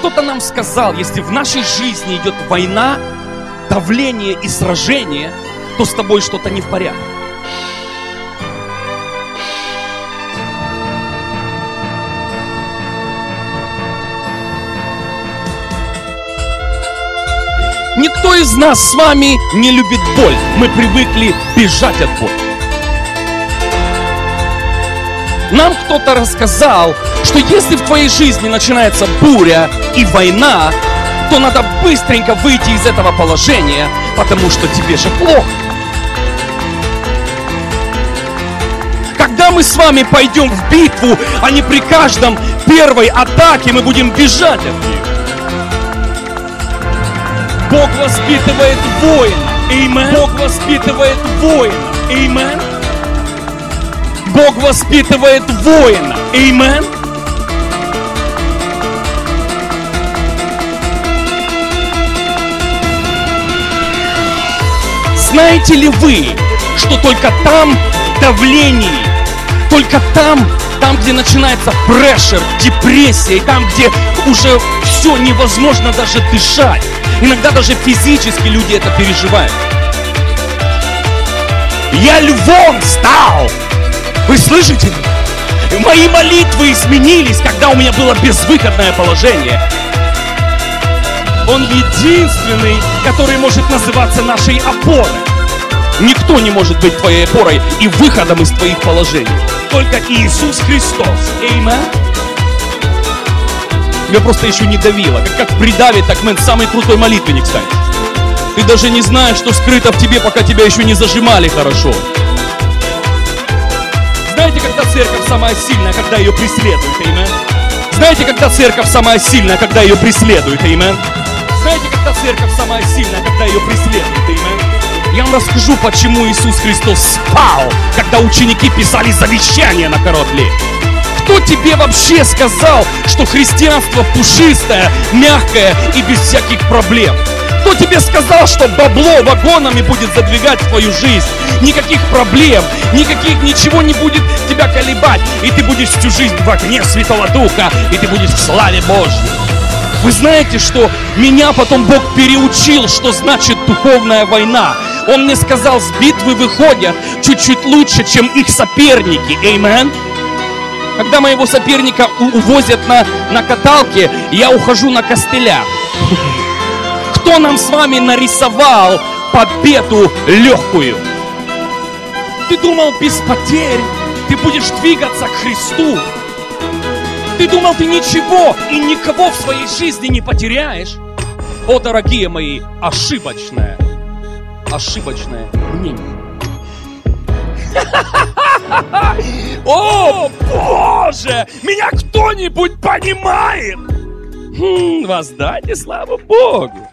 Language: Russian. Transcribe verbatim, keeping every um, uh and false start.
кто-то нам сказал, если в нашей жизни идет война, давление и сражение, то с тобой что-то не в порядке. Никто из нас с вами не любит боль. Мы привыкли бежать от боли. Нам кто-то рассказал, что если в твоей жизни начинается буря и война, то надо быстренько выйти из этого положения, потому что тебе же плохо. Когда мы с вами пойдем в битву, а не при каждом первой атаке мы будем бежать от них. Бог воспитывает воина. Amen. Бог воспитывает воина. Amen. Бог воспитывает воина. Amen. Знаете ли вы, что только там давление, только там, там, где начинается прешер, депрессия, и там, где уже все невозможно даже дышать. Иногда даже физически люди это переживают. Я львом стал. Вы слышите? Мои молитвы изменились, когда у меня было безвыходное положение. Он единственный, который может называться нашей опорой. Никто не может быть твоей опорой и выходом из твоих положений. Только Иисус Христос. Аминь. Тебя просто еще не давило. Как, как придавит, так мэн, самый крутой молитвенник станешь. Ты даже не знаешь, что скрыто в тебе, пока тебя еще не зажимали хорошо. Знаете, когда церковь самая сильная, когда ее преследуют, аминь? Знаете, когда церковь самая сильная, когда ее преследуют, аминь? Знаете, когда церковь самая сильная, когда ее преследуют, аминь? Я вам расскажу, почему Иисус Христос спал, когда ученики писали завещание на корабле. Кто тебе вообще сказал, что христианство пушистое, мягкое и без всяких проблем? Кто тебе сказал, что бабло вагонами будет задвигать в твою жизнь? Никаких проблем, никаких, ничего не будет тебя колебать. И ты будешь всю жизнь в огне Святого Духа, и ты будешь в славе Божьей. Вы знаете, что меня потом Бог переучил, что значит духовная война. Он мне сказал, с битвы выходят чуть-чуть лучше, чем их соперники. Аминь. Когда моего соперника увозят на, на каталке, я ухожу на костылях. Кто нам с вами нарисовал победу легкую? Ты думал, без потерь ты будешь двигаться к Христу? Ты думал, ты ничего и никого в своей жизни не потеряешь? О, дорогие мои, ошибочное, ошибочное мнение. О, Боже! Меня кто-нибудь понимает? Хм, воздайте славу Богу!